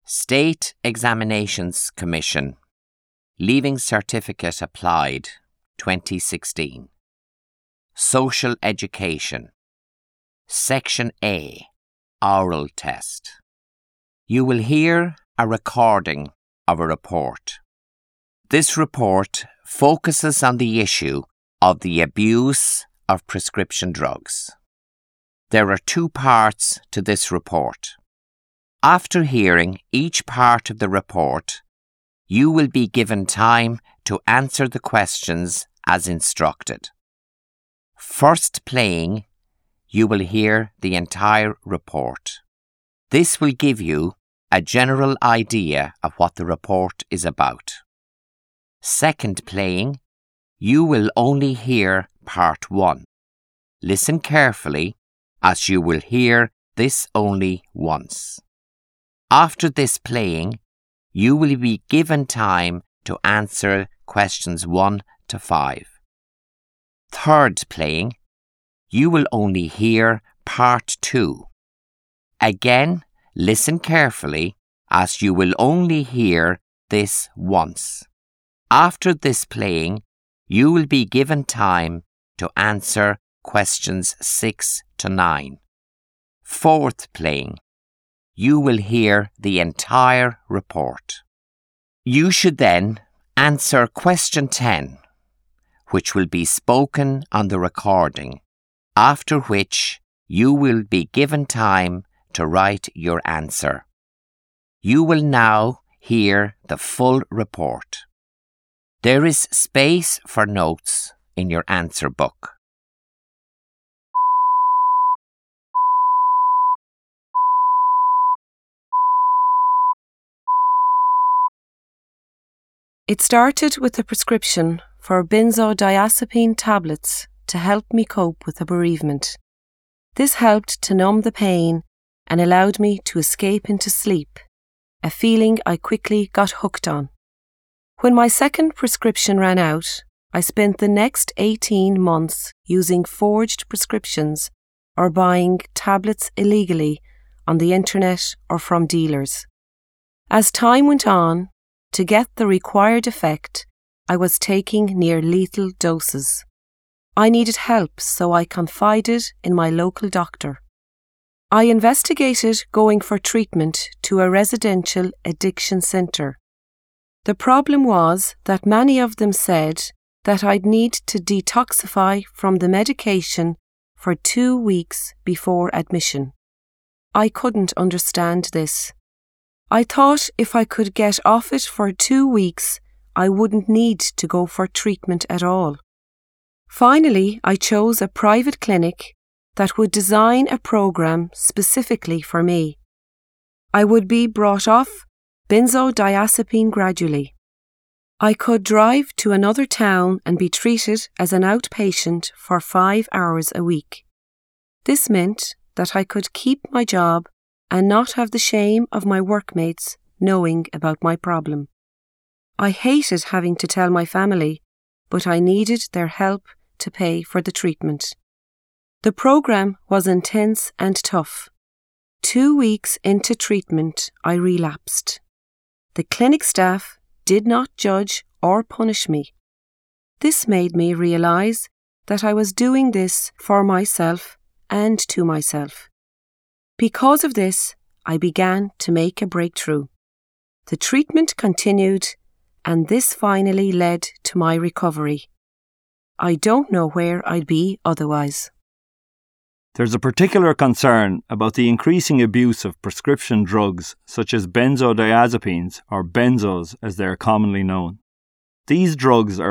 State Examinations Commission, Leaving Certificate Applied, 2016. Social Education. Section A, Oral Test. You will hear a recording of a report. This report focuses on the issue of the abuse of prescription drugs. There are two parts to this report. After hearing each part of the report, you will be given time to answer the questions as instructed. First playing, you will hear the entire report. This will give you a general idea of what the report is about. Second playing, you will only hear part 1. Listen carefully, as you will hear this only once. After this playing, you will be given time to answer questions 1 to 5. Third playing, you will only hear part 2. Again, listen carefully, as you will only hear this once. After this playing, you will be given time to answer questions 6 to 9. Fourth playing, you will hear the entire report. You should then answer question 10, which will be spoken on the recording, after which you will be given time to write your answer. You will now hear the full report. There is space for notes in your answer book. It started with a prescription for benzodiazepine tablets to help me cope with a bereavement. This helped to numb the pain and allowed me to escape into sleep, a feeling I quickly got hooked on. When my second prescription ran out, I spent the next 18 months using forged prescriptions or buying tablets illegally on the internet or from dealers. As time went on, to get the required effect, I was taking near lethal doses. I needed help, so I confided in my local doctor. I investigated going for treatment to a residential addiction centre. The problem was that many of them said that I'd need to detoxify from the medication for 2 weeks before admission. I couldn't understand this. I thought if I could get off it for 2 weeks, I wouldn't need to go for treatment at all. Finally, I chose a private clinic that would design a program specifically for me. I would be brought off benzodiazepine gradually. I could drive to another town and be treated as an outpatient for 5 hours a week. This meant that I could keep my job and not have the shame of my workmates knowing about my problem. I hated having to tell my family, but I needed their help to pay for the treatment. The program was intense and tough. 2 weeks into treatment, I relapsed. The clinic staff did not judge or punish me. This made me realise that I was doing this for myself and to myself. Because of this, I began to make a breakthrough. The treatment continued, and this finally led to my recovery. I don't know where I'd be otherwise. There's a particular concern about the increasing abuse of prescription drugs such as benzodiazepines, or benzos as they are commonly known. These drugs are